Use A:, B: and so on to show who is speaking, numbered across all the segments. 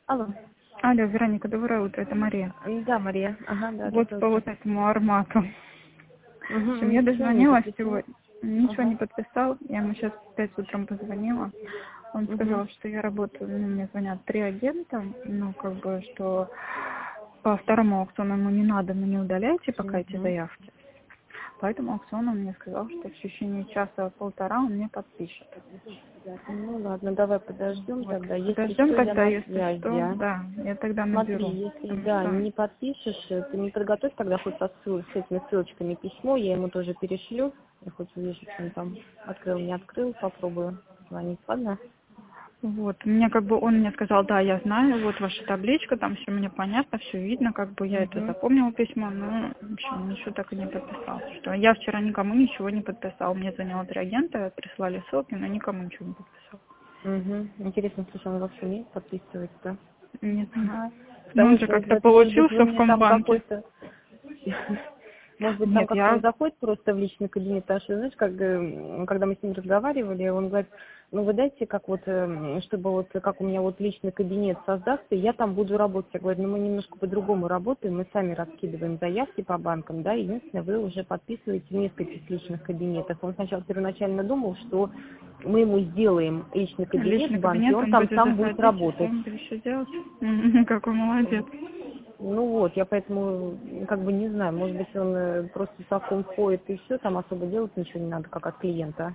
A: Алло.
B: Алло, Вероника, доброе утро, это Мария.
A: Да, Мария. Ага, да,
B: Вот
A: доброе
B: по
A: утро.
B: вот этому Армату. В общем, я
A: Ничего не
B: дозвонилась
A: подписал.
B: сегодня, ничего
A: Ага.
B: не подписал, я ему сейчас в 5 утром позвонила. Он
A: Угу.
B: сказал, что я работаю, мне звонят 3 агента, как бы, что по второму аукциону ему не надо, но не удаляйте пока эти
A: Угу.
B: заявки. Поэтому аукцион он мне сказал, что в течение часа-полтора он мне подпишет.
A: Ну ладно, давай подождем
B: Вот.
A: тогда. Если
B: Подождем
A: что, я
B: тогда,
A: на
B: если
A: связи,
B: что,
A: а.
B: да, я тогда
A: Смотри,
B: наберу.
A: если
B: Потому
A: да,
B: что
A: не подпишешь, ты не подготовь тогда хоть с этими ссылочками письмо, я ему тоже перешлю. Я хоть увижу, что он там открыл, не открыл, попробую звонить, ладно?
B: вот, мне как бы он мне сказал, да, я знаю, вот ваша табличка, там все мне понятно, все видно, как бы я это
A: Угу.
B: запомнила письмо, но, в общем, ничего так и не подписал. Что я вчера никому ничего не подписал. Мне звонило 3 агента, прислали ссылки, но никому ничего не подписал.
A: Угу. Интересно, слушай, он вообще умеет подписывать-то?
B: Не знаю. Ну,
A: Потому
B: он же
A: что,
B: как-то
A: это, может быть, вы
B: получился в
A: мне там
B: Комбанке.
A: какой-то... Может быть, там
B: Нет,
A: как-то он
B: я...
A: заходит просто в личный кабинет, потому что, знаешь, как, когда мы с ним разговаривали, он говорит, ну, вы дайте, как вот, чтобы вот, как у меня вот личный кабинет создастся, и я там буду работать. Я говорю, ну, мы немножко по-другому работаем, мы сами раскидываем заявки по банкам, да, единственное, вы уже подписываете в нескольких личных кабинетах. Он сначала первоначально думал, что мы ему сделаем личный кабинет
B: Личный
A: в банке, и
B: кабинет,
A: он
B: он
A: там
B: будет
A: сам будет
B: заходить и
A: работать.
B: сам будет все делать. Какой молодец.
A: Ну вот, я поэтому как бы не знаю, может быть, он просто совком ходит и все, там особо делать ничего не надо, как от клиента.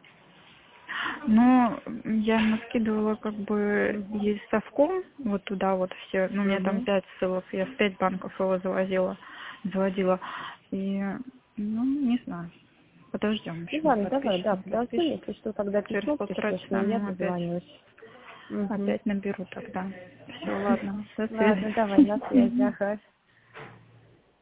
B: Но я ему скидывала как бы есть совком, вот туда вот все, ну, у меня там
A: Угу.
B: 5 ссылок, я в 5 банков его заводила. И, ну, не знаю, подождем, в
A: Ну
B: общем,
A: ладно, давай,
B: подпишет,
A: да,
B: не
A: подождем,
B: подпишет.
A: если что, тогда
B: Через
A: письмо
B: полтора
A: пришлешь,
B: часа
A: и я
B: ему
A: дозвонюсь. Угу.
B: опять наберу тогда. Все, ладно, до
A: Ладно, давай, на связи,
B: связи.
A: ага.